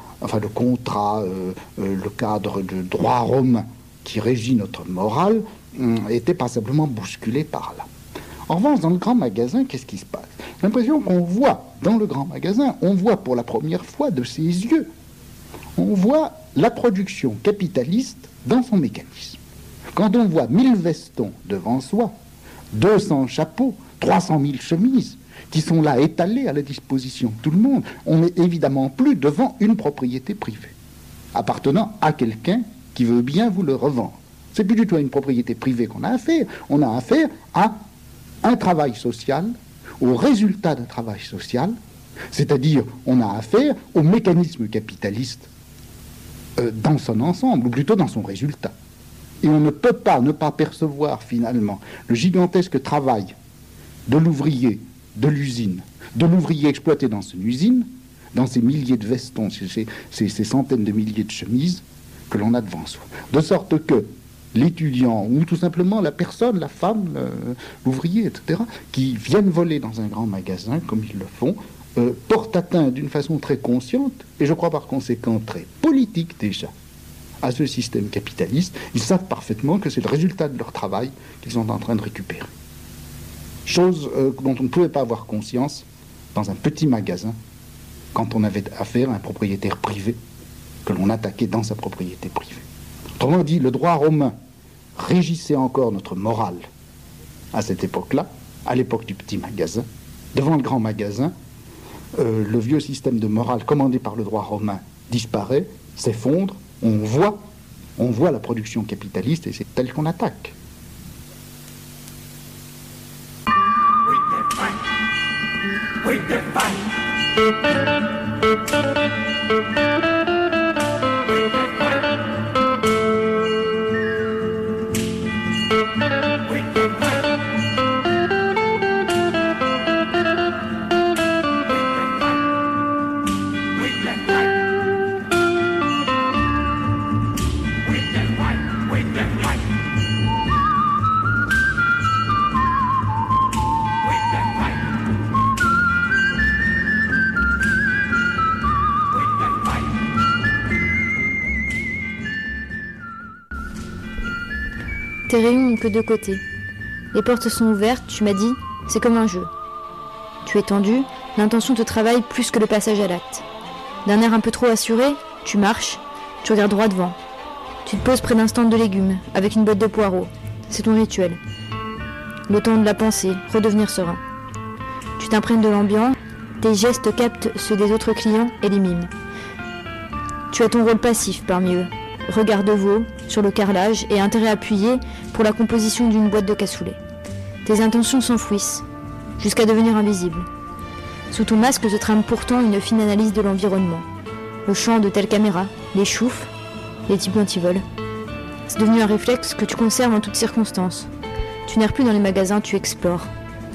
Speaker 12: le cadre de droit romain qui régit notre morale, était pas simplement bousculé par là. En revanche, dans le grand magasin, qu'est-ce qui se passe? J'ai l'impression qu'on voit, dans le grand magasin, on voit pour la première fois de ses yeux, on voit la production capitaliste dans son mécanisme. Quand on voit 1000 vestons devant soi, 200 chapeaux, 300 000 chemises, qui sont là étalés à la disposition de tout le monde, on n'est évidemment plus devant une propriété privée, appartenant à quelqu'un qui veut bien vous le revendre. C'est plus du tout à une propriété privée qu'on a affaire, on a affaire à un travail social, au résultat d'un travail social, c'est-à-dire on a affaire au mécanisme capitaliste dans son ensemble, ou plutôt dans son résultat. Et on ne peut pas ne pas percevoir finalement le gigantesque travail de l'ouvrier de l'usine, de l'ouvrier exploité dans une usine, dans ces milliers de vestons, ces centaines de milliers de chemises que l'on a devant soi. De sorte que l'étudiant ou tout simplement la personne, la femme, l'ouvrier, etc., qui viennent voler dans un grand magasin, comme ils le font, portent atteinte d'une façon très consciente, et je crois par conséquent très politique déjà, à ce système capitaliste. Ils savent parfaitement que c'est le résultat de leur travail qu'ils sont en train de récupérer. Chose dont on ne pouvait pas avoir conscience dans un petit magasin, quand on avait affaire à un propriétaire privé, que l'on attaquait dans sa propriété privée. Autrement dit, le droit romain régissait encore notre morale à cette époque-là, à l'époque du petit magasin. Devant le grand magasin, le vieux système de morale commandé par le droit romain disparaît, s'effondre, on voit la production capitaliste et c'est elle qu'on attaque.
Speaker 4: Tes rayons n'ont que deux côtés. Les portes sont ouvertes, tu m'as dit, c'est comme un jeu. Tu es tendu, l'intention te travaille plus que le passage à l'acte. D'un air un peu trop assuré, tu marches, tu regardes droit devant. Tu te poses près d'un stand de légumes, avec une boîte de poireaux. C'est ton rituel. Le temps de la pensée, redevenir serein. Tu t'imprègnes de l'ambiance, tes gestes captent ceux des autres clients et les mimes. Tu as ton rôle passif parmi eux. Regard de veau sur le carrelage et intérêt appuyé pour la composition d'une boîte de cassoulet. Tes intentions s'enfouissent, jusqu'à devenir invisibles. Sous ton masque se trame pourtant une fine analyse de l'environnement. Le champ de telle caméra, les choufs, les types antivols. C'est devenu un réflexe que tu conserves en toutes circonstances. Tu n'erres plus dans les magasins, tu explores.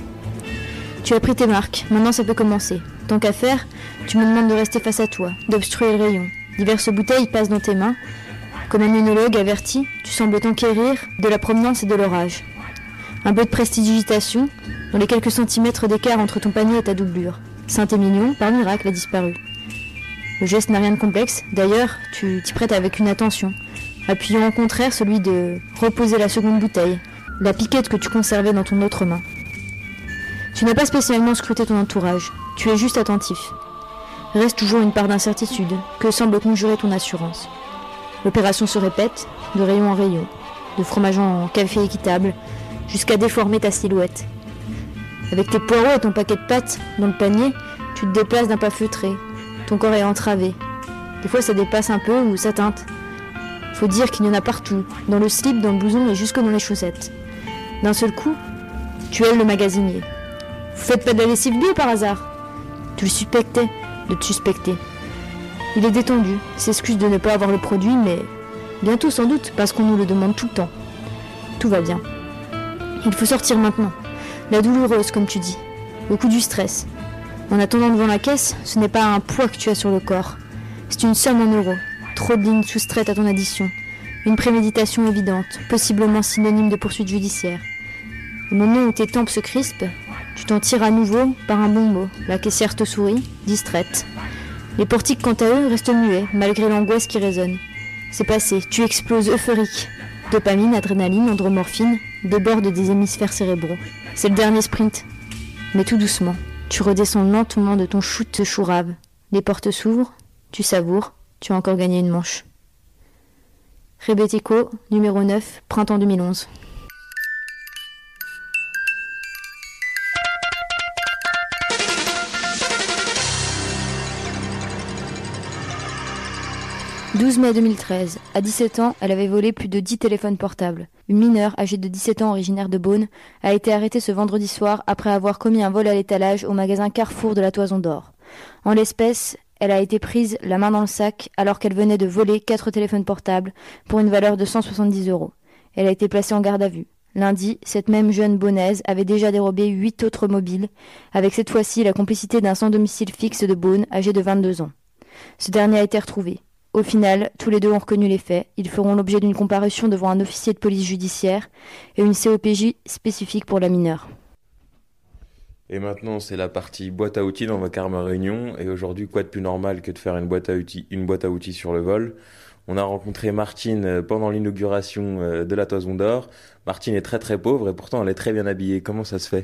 Speaker 4: Tu as pris tes marques, maintenant ça peut commencer. Tant qu'à faire, tu me demandes de rester face à toi, d'obstruer le rayon. Diverses bouteilles passent dans tes mains. Comme un monologue averti, tu sembles t'enquérir de la provenance et de l'orage. Un peu de prestidigitation, dans les quelques centimètres d'écart entre ton panier et ta doublure. Saint-Émilion, par miracle, a disparu. Le geste n'a rien de complexe, d'ailleurs, tu t'y prêtes avec une attention, appuyant au contraire celui de reposer la seconde bouteille, la piquette que tu conservais dans ton autre main. Tu n'as pas spécialement scruté ton entourage, tu es juste attentif. Reste toujours une part d'incertitude, que semble conjurer ton assurance. L'opération se répète, de rayon en rayon, de fromage en café équitable, jusqu'à déformer ta silhouette. Avec tes poireaux et ton paquet de pâtes dans le panier, tu te déplaces d'un pas feutré. Ton corps est entravé. Des fois ça dépasse un peu ou ça teinte. Faut dire qu'il y en a partout, dans le slip, dans le blouson et jusque dans les chaussettes. D'un seul coup, tu es le magasinier. Vous faites pas de la lessive bio par hasard? Tu le suspectais de te suspecter. Il est détendu, s'excuse de ne pas avoir le produit, mais bientôt sans doute, parce qu'on nous le demande tout le temps. Tout va bien. Il faut sortir maintenant. La douloureuse, comme tu dis. Le coup du stress. En attendant devant la caisse, ce n'est pas un poids que tu as sur le corps. C'est une somme en euros. Trop de lignes soustraites à ton addition. Une préméditation évidente, possiblement synonyme de poursuite judiciaire. Au moment où tes tempes se crispent, tu t'en tires à nouveau par un bon mot. La caissière te sourit, distraite. Les portiques, quant à eux, restent muets, malgré l'angoisse qui résonne. C'est passé, tu exploses euphorique. Dopamine, adrénaline, andromorphine débordent des hémisphères cérébraux. C'est le dernier sprint. Mais tout doucement, tu redescends lentement de ton shoot chourave. Les portes s'ouvrent, tu savoures, tu as encore gagné une manche. Rebetiko, numéro 9, printemps 2011. « 12 mai 2013. À 17 ans, elle avait volé plus de 10 téléphones portables. Une mineure, âgée de 17 ans, originaire de Beaune, a été arrêtée ce vendredi soir après avoir commis un vol à l'étalage au magasin Carrefour de la Toison d'Or. En l'espèce, elle a été prise la main dans le sac alors qu'elle venait de voler 4 téléphones portables pour une valeur de 170 €. Elle a été placée en garde à vue. Lundi, cette même jeune Beaunaise avait déjà dérobé 8 autres mobiles, avec cette fois-ci la complicité d'un sans domicile fixe de Beaune, âgé de 22 ans. Ce dernier a été retrouvé. Au final, tous les deux ont reconnu les faits. Ils feront l'objet d'une comparution devant un officier de police judiciaire et une COPJ spécifique pour la mineure.
Speaker 5: Et maintenant, c'est la partie boîte à outils dans Vacarme Réunion. Et aujourd'hui, quoi de plus normal que de faire une boîte à outils sur le vol. On a rencontré Martine pendant l'inauguration de la Toison d'Or. Martine est très très pauvre et pourtant elle est très bien habillée. Comment ça se fait ?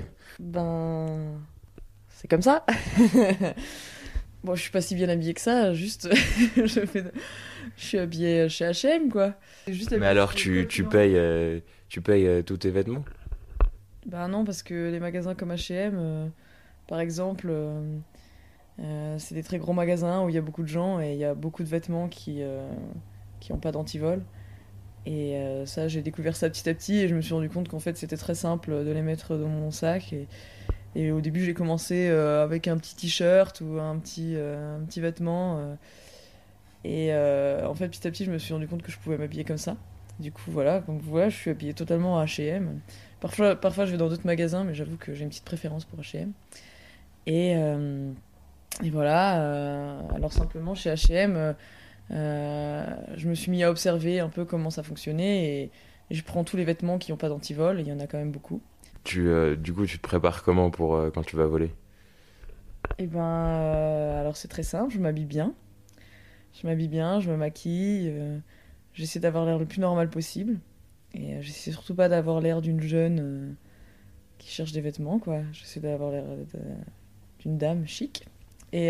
Speaker 13: C'est comme ça. Bon, je suis pas si bien habillée que ça, juste je suis habillée chez H&M, quoi.
Speaker 5: Mais alors tu payes tous tes vêtements ?
Speaker 13: Non, parce que les magasins comme H&M, par exemple, c'est des très gros magasins où il y a beaucoup de gens et il y a beaucoup de vêtements qui ont pas d'antivol. Et ça, j'ai découvert ça petit à petit et je me suis rendu compte qu'en fait, c'était très simple de les mettre dans mon sac. Et au début, j'ai commencé avec un petit t-shirt ou un petit vêtement. En fait, petit à petit, je me suis rendu compte que je pouvais m'habiller comme ça. Du coup, voilà, donc voilà, je suis habillée totalement à H&M. Parfois, je vais dans d'autres magasins, mais j'avoue que j'ai une petite préférence pour H&M. Et voilà, alors simplement, chez H&M, je me suis mis à observer un peu comment ça fonctionnait et je prends tous les vêtements qui n'ont pas d'antivol, et il y en a quand même beaucoup.
Speaker 5: Du coup, tu te prépares comment pour quand tu vas voler ?
Speaker 13: Alors c'est très simple, je m'habille bien. Je me maquille, j'essaie d'avoir l'air le plus normal possible. Et j'essaie surtout pas d'avoir l'air d'une jeune qui cherche des vêtements, quoi. J'essaie d'avoir l'air d'une dame chic. Et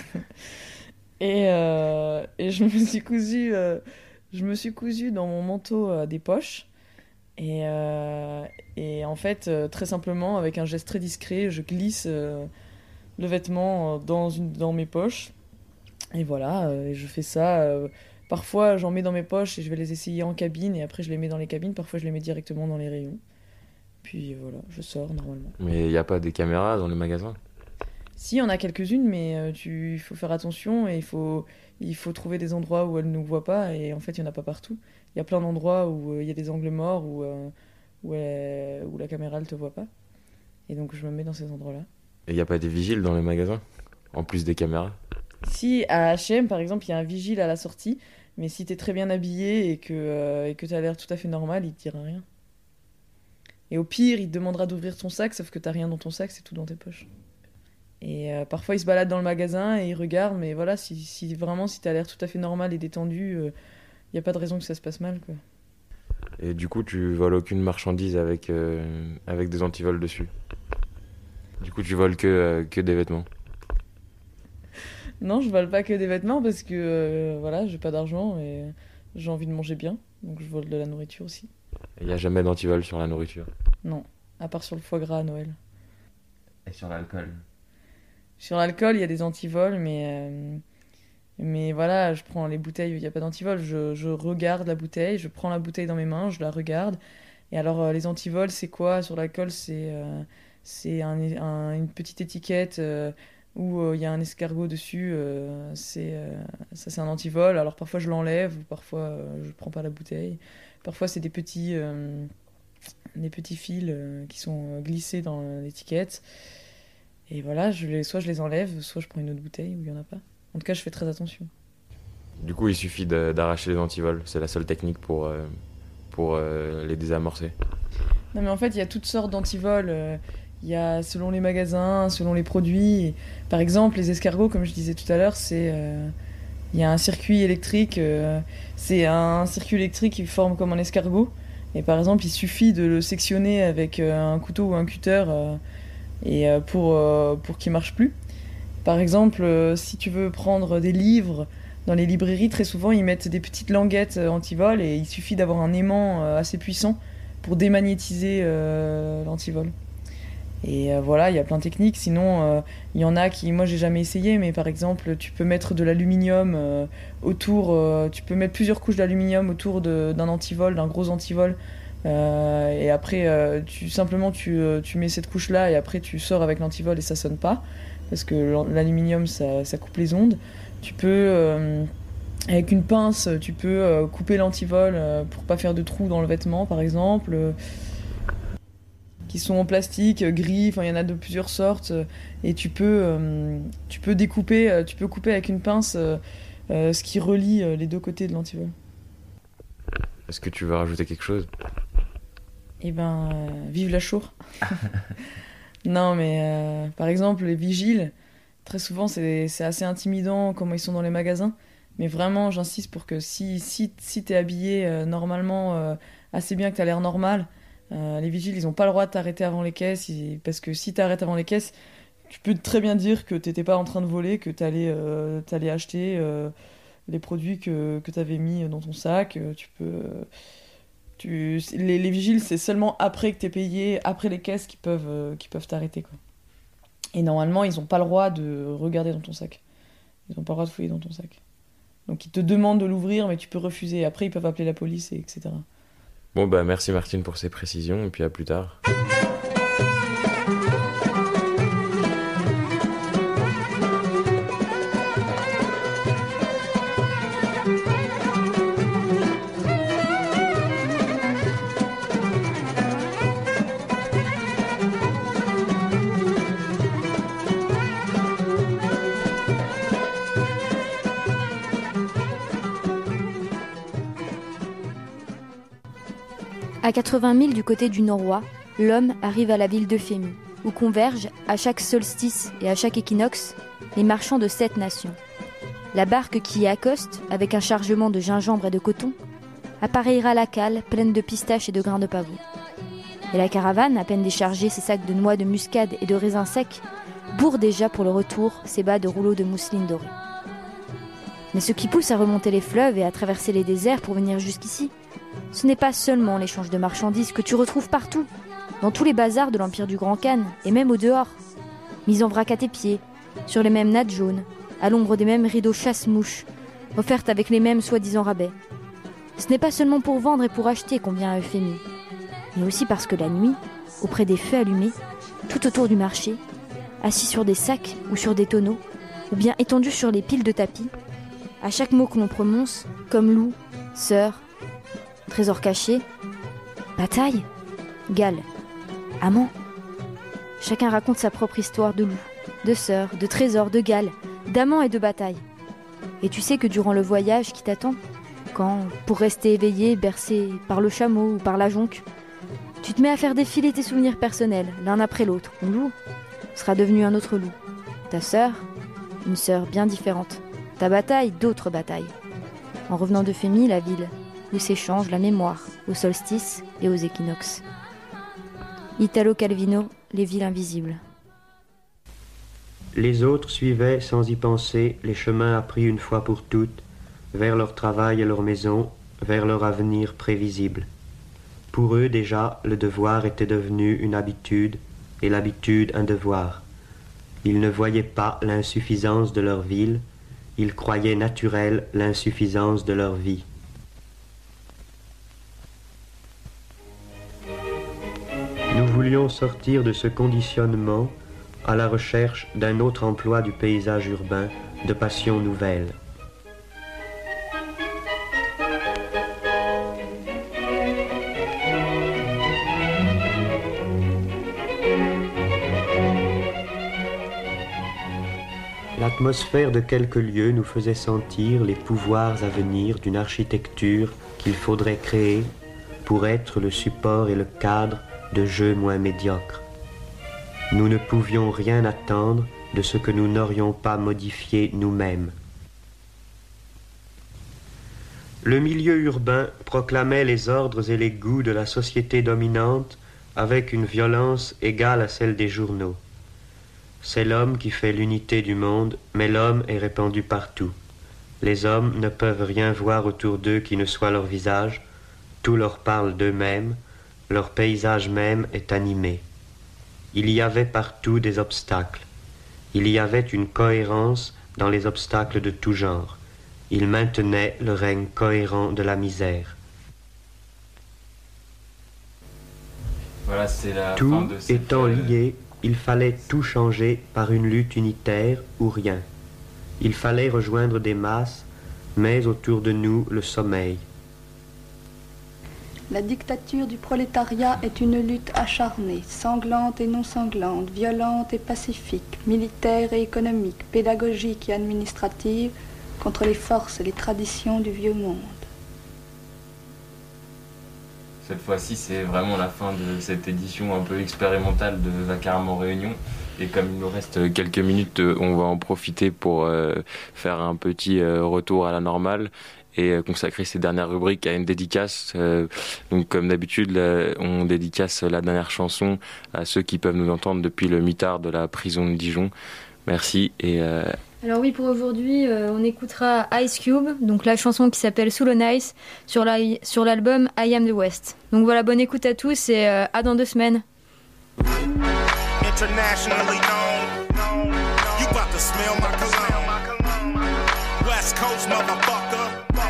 Speaker 13: je me suis cousu dans mon manteau des poches. Et en fait, très simplement, avec un geste très discret, je glisse le vêtement dans mes poches. Et voilà, je fais ça. Parfois, j'en mets dans mes poches et je vais les essayer en cabine. Et après, je les mets dans les cabines. Parfois, je les mets directement dans les rayons. Puis voilà, je sors normalement.
Speaker 5: Mais il n'y a pas des caméras dans les magasins ?
Speaker 13: Si, il y en a quelques-unes, mais il faut faire attention et il faut trouver des endroits où elles ne nous voient pas. Et en fait, il n'y en a pas partout. Il y a plein d'endroits où il y a des angles morts où la caméra ne te voit pas. Et donc, je me mets dans ces endroits-là.
Speaker 5: Et il n'y a pas des vigiles dans les magasins, en plus des caméras ?
Speaker 13: Si, à H&M, par exemple, il y a un vigile à la sortie. Mais si tu es très bien habillé et que tu as l'air tout à fait normal, il te dira rien. Et au pire, il te demandera d'ouvrir ton sac, sauf que tu n'as rien dans ton sac, c'est tout dans tes poches. Et parfois, il se balade dans le magasin et il regarde, mais voilà, si vraiment, si t'as l'air tout à fait normal et détendu, y a pas de raison que ça se passe mal, quoi.
Speaker 5: Et du coup, tu voles aucune marchandise avec des antivols dessus ? Du coup, tu voles que des vêtements ?
Speaker 13: Non, je vole pas que des vêtements parce que, voilà, j'ai pas d'argent et j'ai envie de manger bien, donc je vole de la nourriture aussi.
Speaker 5: Il n'y a jamais d'antivol sur la nourriture ?
Speaker 13: Non, à part sur le foie gras à Noël.
Speaker 5: Et sur l'alcool ?
Speaker 13: Sur l'alcool, il y a des antivols, mais voilà, je prends les bouteilles où il n'y a pas d'antivol. Je regarde la bouteille, je prends la bouteille dans mes mains, je la regarde. Et alors, les antivols, c'est quoi ? Sur l'alcool, c'est une petite étiquette où il y a un escargot dessus. Ça, c'est un antivol. Alors, parfois, je l'enlève, ou parfois, je ne prends pas la bouteille. Parfois, c'est des petits fils qui sont glissés dans l'étiquette. Et voilà, soit je les enlève, soit je prends une autre bouteille où il n'y en a pas. En tout cas, je fais très attention.
Speaker 5: Du coup, il suffit d'arracher les antivols. C'est la seule technique pour les désamorcer.
Speaker 13: Non, mais en fait, il y a toutes sortes d'antivols. Il y a selon les magasins, selon les produits. Et, par exemple, les escargots, comme je disais tout à l'heure, il y a un circuit électrique. C'est un circuit électrique qui forme comme un escargot. Et par exemple, il suffit de le sectionner avec un couteau ou un cutter pour qu'il marche plus. Par exemple, si tu veux prendre des livres dans les librairies, très souvent ils mettent des petites languettes antivol et il suffit d'avoir un aimant assez puissant pour démagnétiser l'antivol. Et voilà, il y a plein de techniques. Sinon, il y en a qui, moi j'ai jamais essayé, mais par exemple, tu peux mettre de l'aluminium autour, tu peux mettre plusieurs couches d'aluminium autour d'un antivol, d'un gros antivol. Et après, tu mets cette couche-là et après tu sors avec l'antivol et ça sonne pas parce que l'aluminium ça coupe les ondes. Tu peux avec une pince, tu peux couper l'antivol pour pas faire de trous dans le vêtement, par exemple. Qui sont en plastique, gris, enfin il y en a de plusieurs sortes et tu peux couper avec une pince ce qui relie les deux côtés de l'antivol.
Speaker 5: Est-ce que tu veux rajouter quelque chose ?
Speaker 13: Eh ben, vive la Chour. Non, mais par exemple, les vigiles, très souvent, c'est assez intimidant comment ils sont dans les magasins. Mais vraiment, j'insiste pour que si t'es habillé normalement, assez bien, que t'as l'air normal, les vigiles, ils n'ont pas le droit de t'arrêter avant les caisses. Parce que si t'arrêtes avant les caisses, tu peux très bien dire que t'étais pas en train de voler, que t'allais acheter les produits que t'avais mis dans ton sac. Les vigiles, c'est seulement après que t'es payé, après les caisses, qu'ils peuvent t'arrêter, quoi. Et normalement, ils n'ont pas le droit de regarder dans ton sac. Ils n'ont pas le droit de fouiller dans ton sac. Donc ils te demandent de l'ouvrir, mais tu peux refuser. Après, ils peuvent appeler la police, etc.
Speaker 5: Bon, bah merci Martine pour ces précisions, et puis à plus tard.
Speaker 4: À 80 000 du côté du Noroît, l'homme arrive à la ville d'Euphémie, où convergent, à chaque solstice et à chaque équinoxe, les marchands de 7 nations. La barque qui y accoste, avec un chargement de gingembre et de coton, appareillera la cale pleine de pistaches et de grains de pavot. Et la caravane, à peine déchargée ses sacs de noix de muscade et de raisins secs, bourre déjà pour le retour ses bas de rouleaux de mousseline dorée. Mais ce qui pousse à remonter les fleuves et à traverser les déserts pour venir jusqu'ici, ce n'est pas seulement l'échange de marchandises que tu retrouves partout, dans tous les bazars de l'Empire du Grand Khan, et même au dehors, mis en vrac à tes pieds, sur les mêmes nattes jaunes, à l'ombre des mêmes rideaux chasse-mouches, offertes avec les mêmes soi-disant rabais. Ce n'est pas seulement pour vendre et pour acheter qu'on vient à Euphémie, mais aussi parce que la nuit, auprès des feux allumés, tout autour du marché, assis sur des sacs ou sur des tonneaux, ou bien étendus sur les piles de tapis, à chaque mot que l'on prononce, comme loup, sœur, trésor caché, bataille, Galles, amant. Chacun raconte sa propre histoire de loup, de sœur, de trésor, de Galles, d'amant et de bataille. Et tu sais que durant le voyage qui t'attend, quand, pour rester éveillé, bercé par le chameau ou par la jonque, tu te mets à faire défiler tes souvenirs personnels, l'un après l'autre. Ton loup sera devenu un autre loup. Ta sœur, une sœur bien différente. Ta bataille, d'autres batailles. En revenant d'Euphémie, la ville où s'échange la mémoire aux solstices et aux équinoxes. Italo Calvino, Les villes invisibles.
Speaker 14: Les autres suivaient sans y penser les chemins appris une fois pour toutes, vers leur travail et leur maison, vers leur avenir prévisible. Pour eux déjà, le devoir était devenu une habitude, et l'habitude un devoir. Ils ne voyaient pas l'insuffisance de leur ville, ils croyaient naturelle l'insuffisance de leur vie. Nous voulions sortir de ce conditionnement à la recherche d'un autre emploi du paysage urbain, de passions nouvelles. L'atmosphère de quelques lieux nous faisait sentir les pouvoirs à venir d'une architecture qu'il faudrait créer pour être le support et le cadre de jeux moins médiocres. Nous ne pouvions rien attendre de ce que nous n'aurions pas modifié nous-mêmes. Le milieu urbain proclamait les ordres et les goûts de la société dominante avec une violence égale à celle des journaux. C'est l'homme qui fait l'unité du monde, mais l'homme est répandu partout. Les hommes ne peuvent rien voir autour d'eux qui ne soit leur visage, tout leur parle d'eux-mêmes, leur paysage même est animé. Il y avait partout des obstacles. Il y avait une cohérence dans les obstacles de tout genre. Ils maintenaient le règne cohérent de la misère.
Speaker 3: Voilà, c'est la
Speaker 14: tout
Speaker 3: fin de cette...
Speaker 14: étant lié, il fallait tout changer par une lutte unitaire ou rien. Il fallait rejoindre des masses, mais autour de nous le sommeil.
Speaker 15: La dictature du prolétariat est une lutte acharnée, sanglante et non sanglante, violente et pacifique, militaire et économique, pédagogique et administrative, contre les forces et les traditions du vieux monde.
Speaker 3: Cette fois-ci, c'est vraiment la fin de cette édition un peu expérimentale de Vacarme en Réunion. Et comme il nous reste quelques minutes, on va en profiter pour faire un petit retour à la normale et consacrer ces dernières rubriques à une dédicace. Donc comme d'habitude, on dédicace la dernière chanson à ceux qui peuvent nous entendre depuis le mitard de la prison de Dijon. Merci et...
Speaker 4: Alors oui, pour aujourd'hui, on écoutera Ice Cube, donc la chanson qui s'appelle Sous le Nice, sur l'album I Am the West. Donc voilà, bonne écoute à tous et à dans 2 semaines.
Speaker 16: Internationally known, you about to smell my cologne. West Coast motherfucker,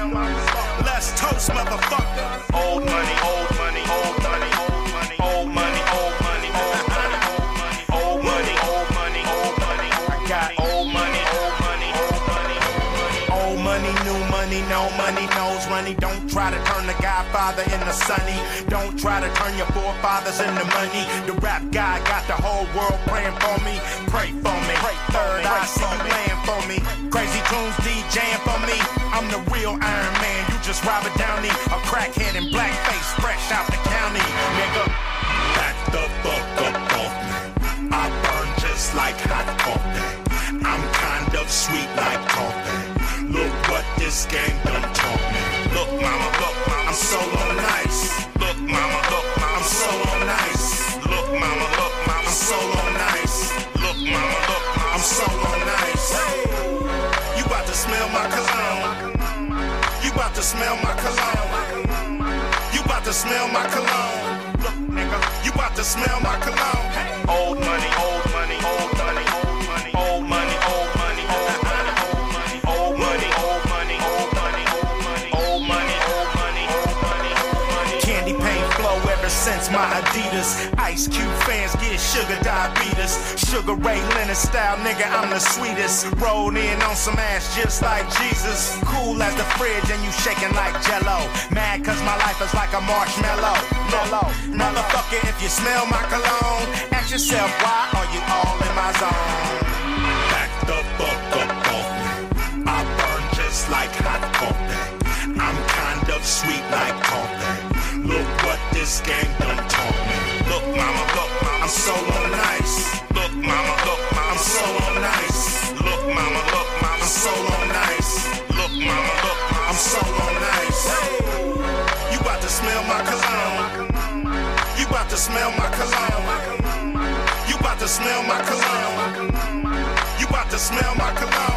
Speaker 16: let's toast motherfucker. Old money, old money, old money, old money, old money, old money, old money, old money, old money, old money. I got old money, old money, old money, old money, new money, no money knows money. Don't try to turn the Godfather into Sonny. Don't try to turn your forefathers into money. The rap guy got the whole world praying for me. Pray for me. Third eye see you laying for me. Crazy tunes DJing for me. I'm the real Iron Man. You just Robert Downey, a crackhead in blackface, fresh out the county. Nigga, back the fuck up off me. I burn just like hot coffee. I'm kind of sweet like coffee. Look what this game done taught me. Look mama, I'm so nice. Look mama, I'm so nice. Look mama, I'm so nice. Look mama, I'm so nice. You about to smell my cologne. You about to smell my cologne. You about to smell my cologne. Look nigga, you about to smell my cologne. Old money, old money, old money, old money, old money, old money, old money, old money, old money, old money, old money, old money, old money, old money, old money, old money. Candy paint flow ever since my Adidas. Ice Cube fans get sugar diabetes. Sugar Ray Leonard style, nigga, I'm the sweetest. Rolled in on some ass just like Jesus. Cool as the fridge and you shaking like Jello. Mad cause my life is like a marshmallow. Lolo, motherfucker, if you smell my cologne, ask yourself why are you all in my zone? Back the fuck up off me. I burn just like hot coffee. I'm kind of sweet like coffee. Look what this game done taught me. Look mama, I'm so nice. Look mama, I'm so nice. Look mama, I'm so nice. Look mama, I'm so nice. You about to smell my cologne. You about to smell my cologne. You about to smell my cologne. You about to smell my cologne.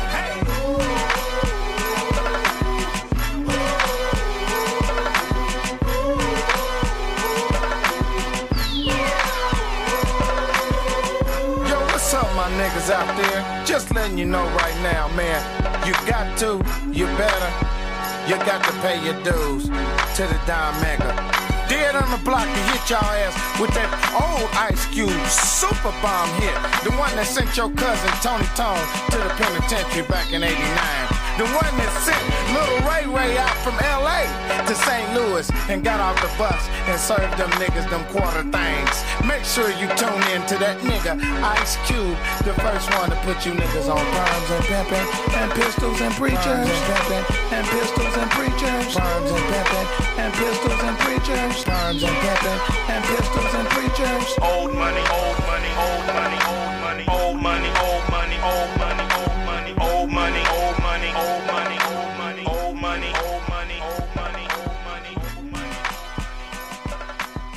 Speaker 16: My niggas out there, just letting you know right now, man, you got to, you better, you got to pay your dues to the Don Mega. Dead on the block to hit y'all ass with that old Ice Cube super bomb hit, the one that sent your cousin Tony Tone to the penitentiary back in '89. The one that sent Little Ray Ray out from L.A. to St. Louis and got off the bus and served them niggas them quarter things. Make sure you tune in to that nigga Ice Cube, the first one to put you niggas on bombs and pimpin' and pistols and preachers. Pimpin' and pistols and preachers. Bombs and pimpin' and pistols and preachers. Bombs and pimpin' and pistols and preachers. Old money, old money, old money, old money, old money, old money, old money, old money, old money, old money, old money, old money, old money, old money, old money, old money, old money.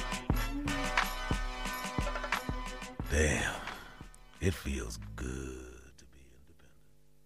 Speaker 17: Damn, it feels good.